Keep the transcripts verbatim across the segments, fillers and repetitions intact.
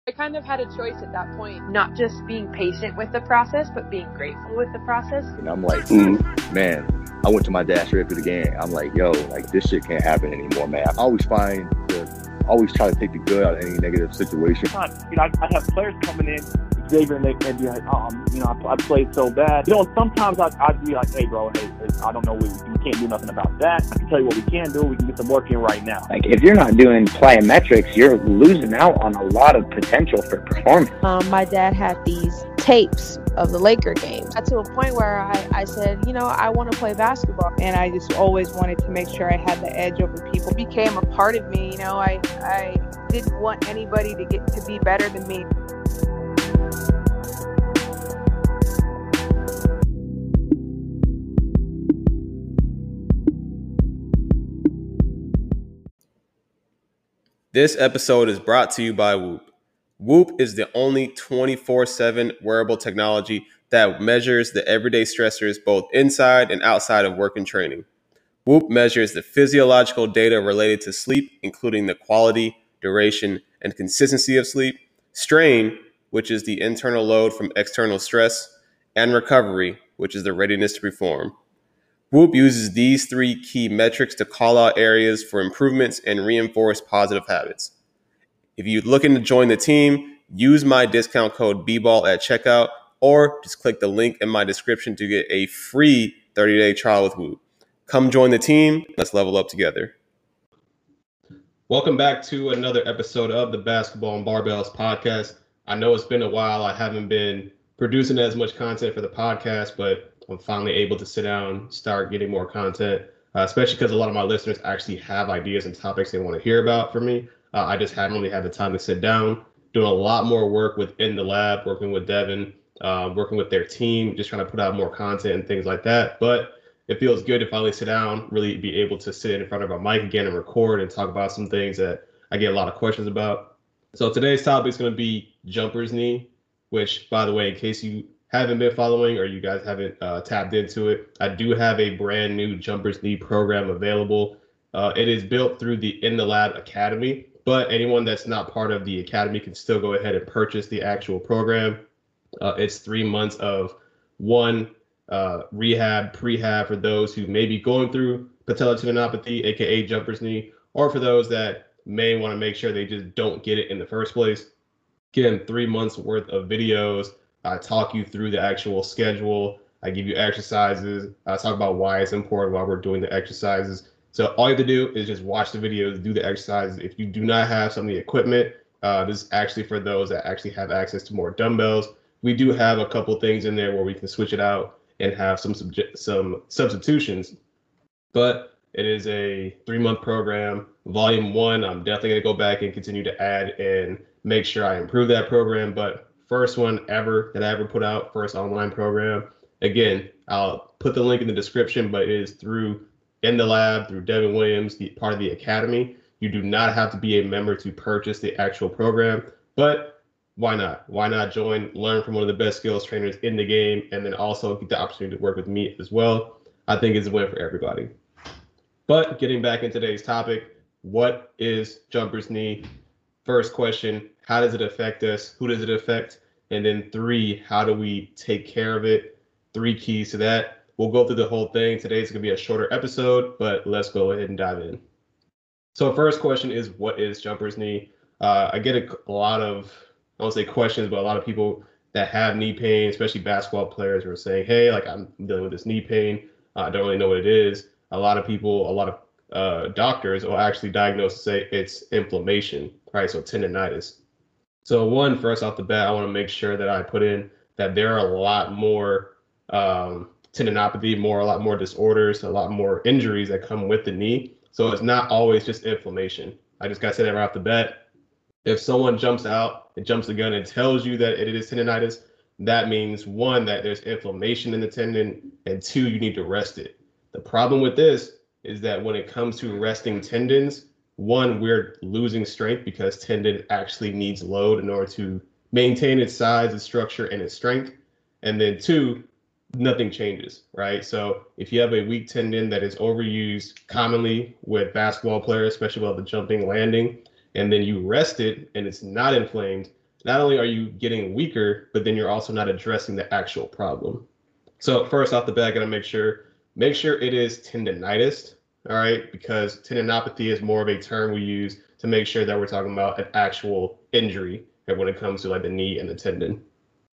I kind of had a choice at that point, not just being patient with the process, but being grateful with the process. And I'm like, mm. man, I went to my dad straight after the game. I'm like, yo, like this shit can't happen anymore, man. I always find the, always try to take the good out of any negative situation. You know, I, I have players coming in, Xavier, and they and be like, um, you know, I, I played so bad. You know, sometimes I, I'd be like, hey, bro, hey, hey I don't know, we, we can't do nothing about that. I can tell you what we can do. We can get some work in right now. Like, if you're not doing plyometrics, you're losing out on a lot of potential for performance. Um, my dad had these tapes of the Laker games. Got to a point where I, I said, you know, I want to play basketball. And I just always wanted to make sure I had the edge over people. It became a part of me, you know, I, I didn't want anybody to get to be better than me. This episode is brought to you by Whoop. Whoop is the only twenty-four seven wearable technology that measures the everyday stressors both inside and outside of work and training. Whoop measures the physiological data related to sleep, including the quality, duration, and consistency of sleep, strain, which is the internal load from external stress, and recovery, which is the readiness to perform. Whoop uses these three key metrics to call out areas for improvements and reinforce positive habits. If you're looking to join the team, use my discount code B ball at checkout, or just click the link in my description to get a free thirty-day trial with Whoop. Come join the team. Let's level up together. Welcome back to another episode of the Basketball and Barbells podcast. I know it's been a while. I haven't been producing as much content for the podcast, but I'm finally able to sit down, start getting more content, uh, especially because a lot of my listeners actually have ideas and topics they want to hear about from me. Uh, I just haven't really had the time to sit down, doing a lot more work within the lab, working with Devin, uh, working with their team, just trying to put out more content and things like that. But it feels good to finally sit down, really be able to sit in front of a mic again and record and talk about some things that I get a lot of questions about. So today's topic is going to be jumper's knee, which, by the way, in case you haven't been following or you guys haven't uh, tapped into it, I do have a brand new jumper's knee program available. Uh, it is built through the In the Lab Academy, but anyone that's not part of the academy can still go ahead and purchase the actual program. Uh, it's three months of one uh, rehab, prehab for those who may be going through patellar tendinopathy, aka jumper's knee, or for those that may want to make sure they just don't get it in the first place. Again, three months worth of videos. I talk you through the actual schedule. I give you exercises. I talk about why it's important while we're doing the exercises. So all you have to do is just watch the videos, do the exercises. If you do not have some of the equipment, uh, this is actually for those that actually have access to more dumbbells. We do have a couple things in there where we can switch it out and have some subject, some substitutions. But it is a three-month program. Volume one, I'm definitely going to go back and continue to add and make sure I improve that program. But first one ever that I ever put out, first online program. Again, I'll put the link in the description, but it is through In the Lab, through Devin Williams, the part of the academy. You do not have to be a member to purchase the actual program, but why not? Why not join, learn from one of the best skills trainers in the game, and then also get the opportunity to work with me as well? I think it's a win for everybody. But getting back into today's topic, what is jumper's knee? First question, how does it affect us? Who does it affect? And then three, how do we take care of it? Three keys to that. We'll go through the whole thing. Today's going to be a shorter episode, but let's go ahead and dive in. So first question is, what is jumper's knee? Uh, I get a, a lot of, I won't say questions, but a lot of people that have knee pain, especially basketball players, who are saying, hey, like I'm dealing with this knee pain. Uh, I don't really know what it is. A lot of people, a lot of uh, doctors will actually diagnose and say it's inflammation, right? So tendonitis. So one, first off the bat, I want to make sure that I put in that there are a lot more um, tendinopathy, more, a lot more disorders, a lot more injuries that come with the knee. So it's not always just inflammation. I just got to say that right off the bat. If someone jumps out and jumps the gun and tells you that it is tendonitis, that means one, that there's inflammation in the tendon, and two, you need to rest it. The problem with this is that when it comes to resting tendons, one, we're losing strength because tendon actually needs load in order to maintain its size, its structure, and its strength. And then two, nothing changes, right? So if you have a weak tendon that is overused commonly with basketball players, especially while the jumping, landing, and then you rest it and it's not inflamed, not only are you getting weaker, but then you're also not addressing the actual problem. So first off the bat, gotta make sure make sure it is tendonitis, all right? Because tendinopathy is more of a term we use to make sure that we're talking about an actual injury when it comes to like the knee and the tendon.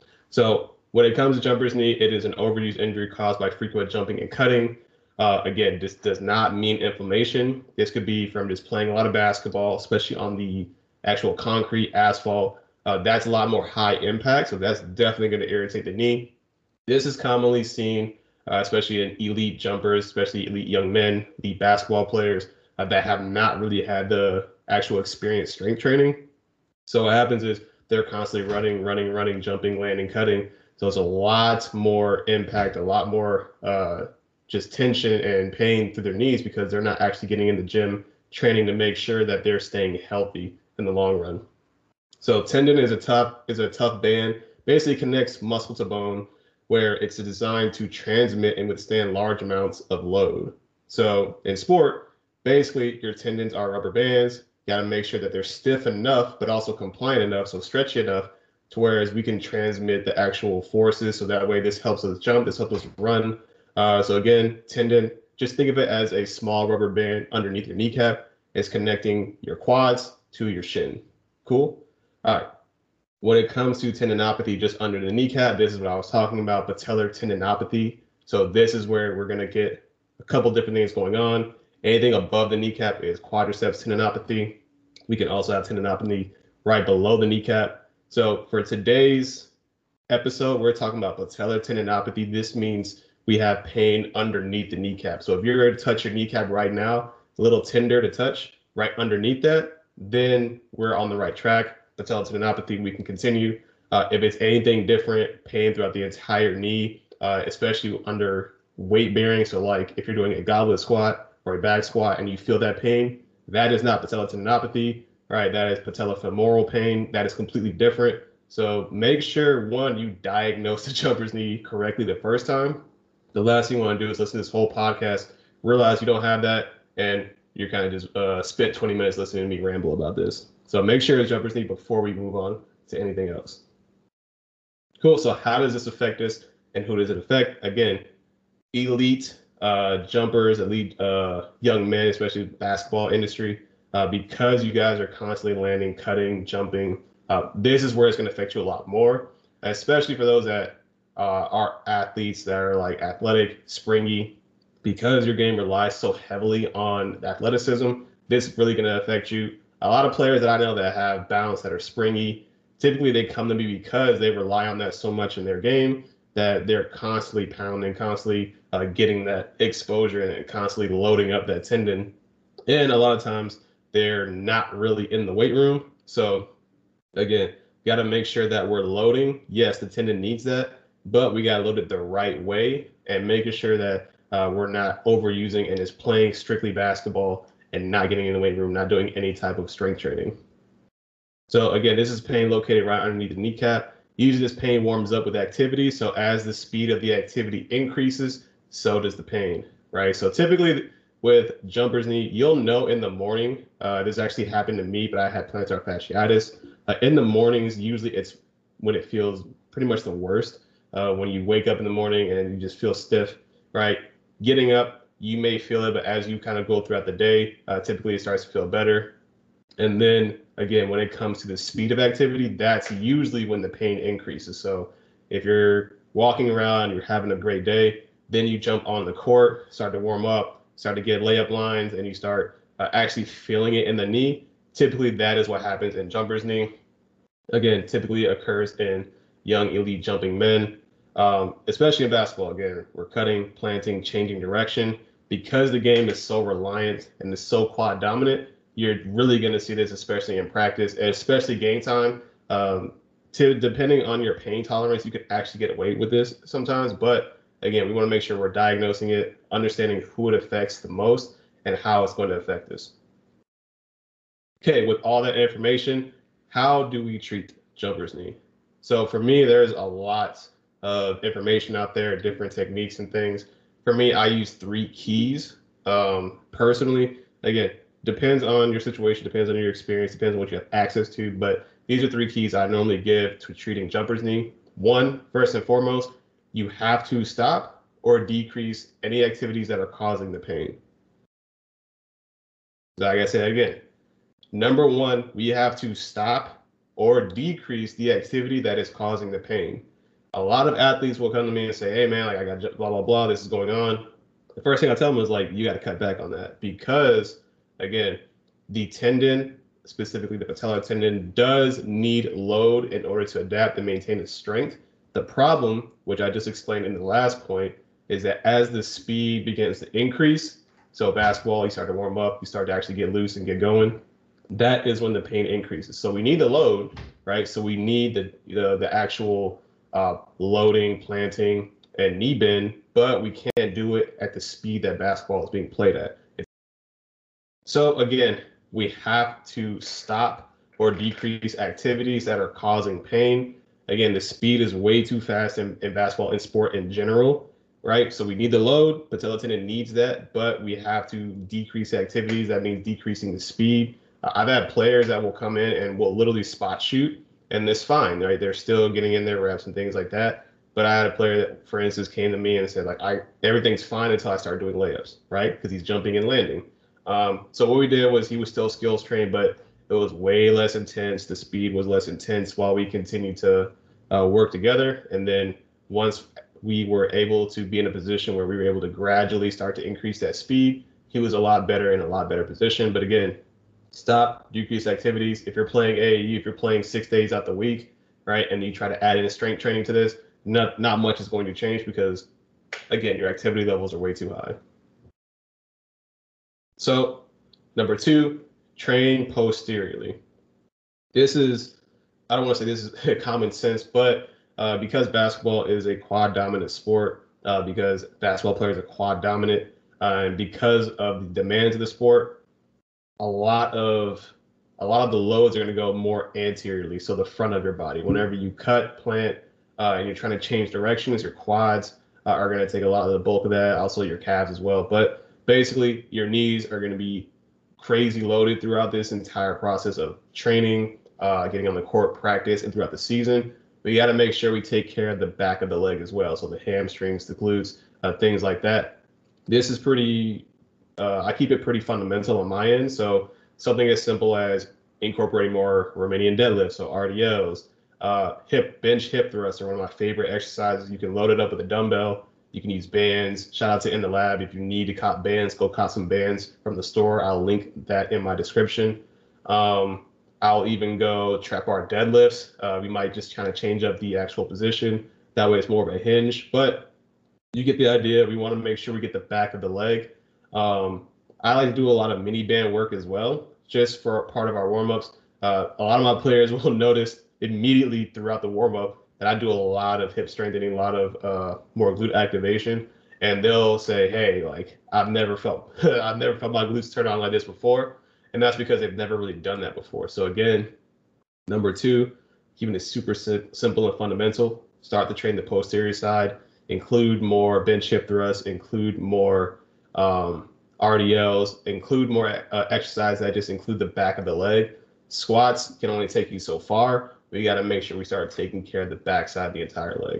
So when it comes to jumper's knee, it is an overuse injury caused by frequent jumping and cutting. Uh, again, this does not mean inflammation. This could be from just playing a lot of basketball, especially on the actual concrete, asphalt. Uh, that's a lot more high impact, so that's definitely going to irritate the knee. This is commonly seen, uh, especially in elite jumpers, especially elite young men, elite basketball players uh, that have not really had the actual experience strength training. So what happens is they're constantly running, running, running, jumping, landing, cutting. So it's a lot more impact, a lot more uh, just tension and pain through their knees because they're not actually getting in the gym training to make sure that they're staying healthy in the long run. So tendon is a tough is a tough band. Basically connects muscle to bone, where it's designed to transmit and withstand large amounts of load. So in sport, basically your tendons are rubber bands. You got to make sure that they're stiff enough, but also compliant enough, so stretchy enough, to whereas we can transmit the actual forces. So that way, this helps us jump, this helps us run. Uh, so again, tendon, just think of it as a small rubber band underneath your kneecap. It's connecting your quads to your shin. Cool. All right. When it comes to tendinopathy just under the kneecap, this is what I was talking about, patellar tendinopathy. So this is where we're going to get a couple different things going on. Anything above the kneecap is quadriceps tendinopathy. We can also have tendinopathy right below the kneecap. So for today's episode, we're talking about patellar tendinopathy. This means we have pain underneath the kneecap. So if you're going to touch your kneecap right now, a little tender to touch right underneath that, then we're on the right track. Patellar tendinopathy, we can continue. Uh, if it's anything different, pain throughout the entire knee, uh, especially under weight bearing. So like if you're doing a goblet squat or a back squat and you feel that pain, that is not patellar tendinopathy, right? That is patellofemoral pain. That is completely different. So make sure, one, you diagnose the jumper's knee correctly the first time. The last thing you want to do is listen to this whole podcast, realize you don't have that, and you're kind of just uh, spent twenty minutes listening to me ramble about this. So make sure it's jumper's knee before we move on to anything else. Cool. So how does this affect us and who does it affect? Again, elite uh, jumpers, elite uh, young men, especially basketball industry, uh, because you guys are constantly landing, cutting, jumping. Uh, this is where it's going to affect you a lot more, especially for those that uh, are athletes that are like athletic, springy, because your game relies so heavily on athleticism. This is really going to affect you. A lot of players that I know that have bounce that are springy, typically they come to me because they rely on that so much in their game that they're constantly pounding, constantly uh, getting that exposure and constantly loading up that tendon. And a lot of times they're not really in the weight room. So again, got to make sure that we're loading. Yes, the tendon needs that, but we got to load it the right way and making sure that uh, we're not overusing and just playing strictly basketball and not getting in the weight room, not doing any type of strength training. So again, this is pain located right underneath the kneecap. Usually this pain warms up with activity. So as the speed of the activity increases, so does the pain, right? So typically with jumper's knee, you'll know in the morning, uh, this actually happened to me, but I had plantar fasciitis. Uh, in the mornings, usually it's when it feels pretty much the worst. Uh, when you wake up in the morning and you just feel stiff, right? Getting up, you may feel it, but as you kind of go throughout the day, uh, typically it starts to feel better. And then again, when it comes to the speed of activity, that's usually when the pain increases. So if you're walking around, you're having a great day, then you jump on the court, start to warm up, start to get layup lines, and you start uh, actually feeling it in the knee. Typically that is what happens in jumper's knee. Again, typically occurs in young elite jumping men, um, especially in basketball. Again, we're cutting, planting, changing direction. Because the game is so reliant and is so quad dominant, you're really going to see this, especially in practice, and especially game time. Um, to depending on your pain tolerance, you could actually get away with this sometimes. But again, we want to make sure we're diagnosing it, understanding who it affects the most and how it's going to affect us. Okay, with all that information, how do we treat jumper's knee? So for me, there's a lot of information out there, different techniques and things. For me, I use three keys um, personally. Again, depends on your situation, depends on your experience, depends on what you have access to. But these are three keys I normally give to treating jumper's knee. One, first and foremost, you have to stop or decrease any activities that are causing the pain. Like I said again, number one, we have to stop or decrease the activity that is causing the pain. A lot of athletes will come to me and say, hey man, like I got blah, blah, blah, this is going on. The first thing I tell them is like, you got to cut back on that because again, the tendon, specifically the patellar tendon, does need load in order to adapt and maintain its strength. The problem, which I just explained in the last point, is that as the speed begins to increase, so basketball, you start to warm up, you start to actually get loose and get going, that is when the pain increases. So we need the load, right? So we need the the, the actual uh, loading, planting, and knee bend, but we can't do it at the speed that basketball is being played at. So again, we have to stop or decrease activities that are causing pain. Again, the speed is way too fast in, in basketball and sport in general, right? So we need the load, patellar tendon needs that, but we have to decrease activities. That means decreasing the speed. Uh, I've had players that will come in and will literally spot shoot, and that's fine, right? They're still getting in their reps and things like that. But I had a player that, for instance, came to me and said, like, I everything's fine until I start doing layups, right? Because he's jumping and landing. Um, so what we did was he was still skills trained, but it was way less intense. The speed was less intense while we continued to uh, work together. And then once we were able to be in a position where we were able to gradually start to increase that speed, he was a lot better in a lot better position. But again, stop, decrease activities. If you're playing A A U, if you're playing six days out the week, right, and you try to add in strength training to this, not, not much is going to change because, again, your activity levels are way too high. So number two, train posteriorly. This is, I don't want to say this is common sense, but uh, because basketball is a quad dominant sport, uh, because basketball players are quad dominant, uh, and because of the demands of the sport, a lot of a lot of the loads are going to go more anteriorly, so the front of your body. Whenever you cut, plant, uh, and you're trying to change directions, your quads uh, are going to take a lot of the bulk of that, also your calves as well. But basically, your knees are going to be crazy loaded throughout this entire process of training, uh, getting on the court, practice, and throughout the season. But you got to make sure we take care of the back of the leg as well. So the hamstrings, the glutes, uh, things like that. This is pretty, uh, I keep it pretty fundamental on my end. So something as simple as incorporating more Romanian deadlifts, so R D Ls, uh, hip bench hip thrusts are one of my favorite exercises. You can load it up with a dumbbell. You can use bands. Shout out to In the Lab. If you need to cop bands, go cop some bands from the store. I'll link that in my description. Um, I'll even go trap bar deadlifts. Uh, we might just kind of change up the actual position. That way it's more of a hinge, but you get the idea. We want to make sure we get the back of the leg. Um, I like to do a lot of mini band work as well, just for part of our warm-ups. Uh, a lot of my players will notice immediately throughout the warm-up that I do a lot of hip strengthening, a lot of uh, more glute activation, and they'll say, "Hey, like I've never felt, I've never felt my glutes turn on like this before," and that's because they've never really done that before. So again, number two, keeping it super sim- simple and fundamental. Start to train the posterior side. Include more bench hip thrusts. Include more um, R D Ls. Include more uh, exercise that just include the back of the leg. Squats can only take you so far. We got to make sure we start taking care of the backside of the entire leg.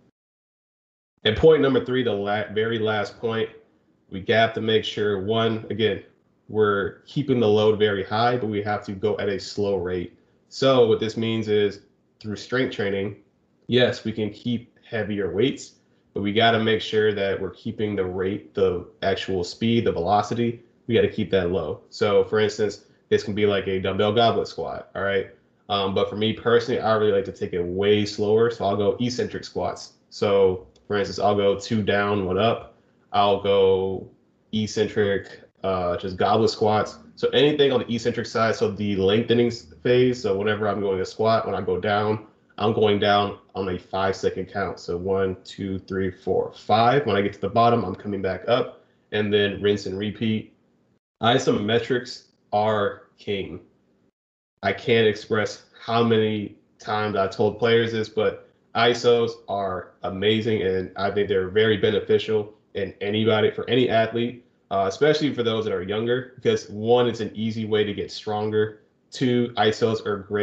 And point number three, the la- very last point, we have to make sure, one, again, we're keeping the load very high, but we have to go at a slow rate. So what this means is through strength training, yes, we can keep heavier weights, but we got to make sure that we're keeping the rate, the actual speed, the velocity, we got to keep that low. So for instance, this can be like a dumbbell goblet squat, all right? Um, but for me personally, I really like to take it way slower. So I'll go eccentric squats. So for instance, I'll go two down, one up. I'll go eccentric, uh, just goblet squats. So anything on the eccentric side, so the lengthening phase. So whenever I'm going to squat, when I go down, I'm going down on a five second count. So one, two, three, four, five. When I get to the bottom, I'm coming back up and then rinse and repeat. Isometrics are king. I can't express how many times I told players this, but I S Os are amazing, and I think they're very beneficial in anybody, for any athlete, uh, especially for those that are younger, because one, it's an easy way to get stronger. Two, I S Os are great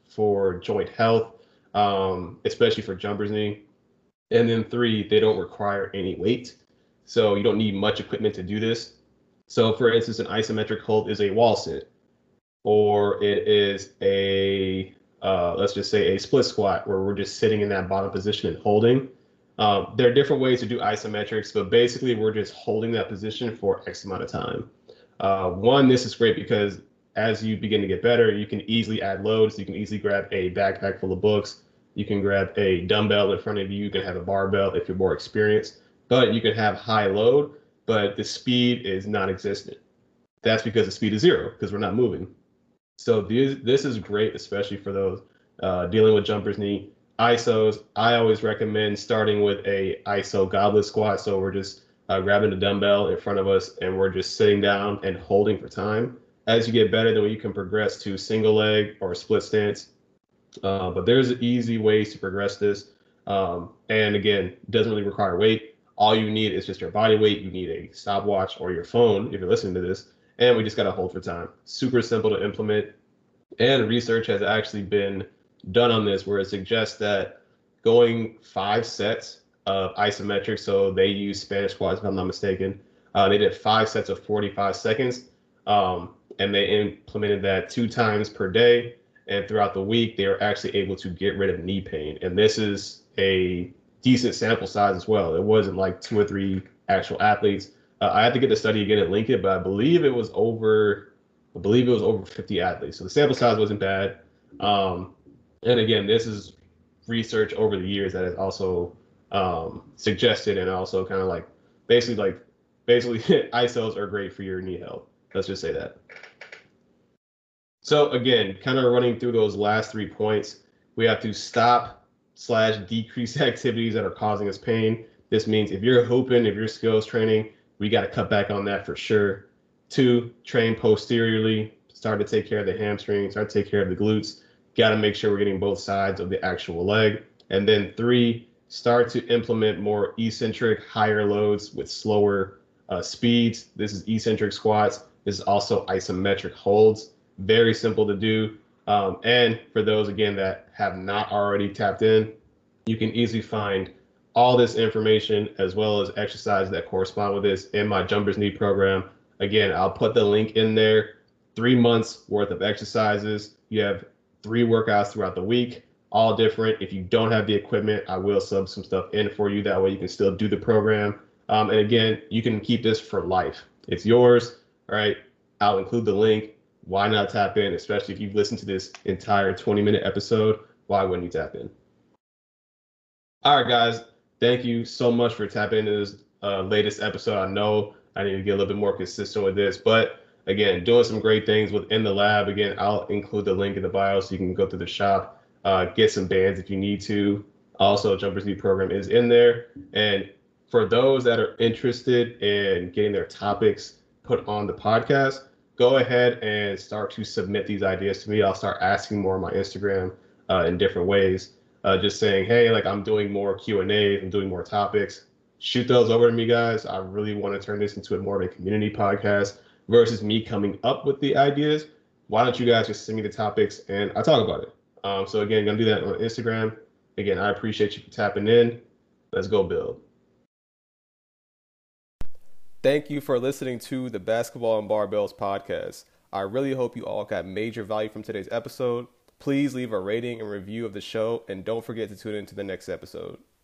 for joint health, um, especially for jumper's knee. And then three, they don't require any weight. So you don't need much equipment to do this. So for instance, an isometric hold is a wall sit, or it is a, uh, let's just say a split squat where we're just sitting in that bottom position and holding. Um, there are different ways to do isometrics, but basically we're just holding that position for X amount of time. Uh, one, this is great because as you begin to get better, you can easily add loads. You can easily grab a backpack full of books. You can grab a dumbbell in front of you. You can have a barbell if you're more experienced, but you can have high load, but the speed is non-existent. That's because the speed is zero because we're not moving. So these, this is great, especially for those uh, dealing with jumper's knee. I S Os, I always recommend starting with a I S O goblet squat. So we're just uh, grabbing the dumbbell in front of us and we're just sitting down and holding for time. As you get better, then you can progress to single leg or split stance. Uh, but there's easy ways to progress this. Um, and again, doesn't really require weight. All you need is just your body weight. You need a stopwatch or your phone if you're listening to this. And we just got to hold for time. Super simple to implement. And research has actually been done on this where it suggests that going five sets of isometric, so they use Spanish squats if I'm not mistaken, uh, they did five sets of forty-five seconds, um, and they implemented that two times per day, and throughout the week they were actually able to get rid of knee pain. And this is a decent sample size as well. It wasn't like two or three actual athletes. uh, I had to get the study again and link it, but I believe it was over I believe it was over fifty athletes, so the sample size wasn't bad. um, And again, this is research over the years that has also um, suggested and also kind of like basically like basically I S Os are great for your knee health. Let's just say that. So again, kind of running through those last three points, we have to stop slash decrease activities that are causing us pain. This means if you're hooping, if you're skills training, we got to cut back on that for sure. Two, train posteriorly, start to take care of the hamstring, start to take care of the glutes. Got to make sure we're getting both sides of the actual leg. And then three, start to implement more eccentric, higher loads with slower uh, speeds. This is eccentric squats. This is also isometric holds. Very simple to do. Um, and for those, again, that have not already tapped in, you can easily find all this information as well as exercises that correspond with this in my Jumper's Knee program. Again, I'll put the link in there. Three months worth of exercises. You have three workouts throughout the week, all different. If you don't have the equipment, I will sub some stuff in for you. That way you can still do the program. Um, and again, you can keep this for life. It's yours, all right? I'll include the link. Why not tap in, especially if you've listened to this entire twenty minute episode? Why wouldn't you tap in? All right, guys, thank you so much for tapping into this uh, latest episode. I know I need to get a little bit more consistent with this, but again, doing some great things within the lab. Again, I'll include the link in the bio so you can go through the shop, uh, get some bands if you need to. Also, Jumper's Knee program is in there. And for those that are interested in getting their topics put on the podcast, go ahead and start to submit these ideas to me. I'll start asking more on my Instagram uh, in different ways. Uh, just saying, hey, like I'm doing more Q and A's, I'm doing more topics. Shoot those over to me, guys. I really want to turn this into a more of a community podcast versus me coming up with the ideas. Why don't you guys just send me the topics and I talk about it? Um, so again, gonna do that on Instagram. Again, I appreciate you for tapping in. Let's go build. Thank you for listening to the Basketball and Barbells podcast. I really hope you all got major value from today's episode. Please leave a rating and review of the show, and don't forget to tune in to the next episode.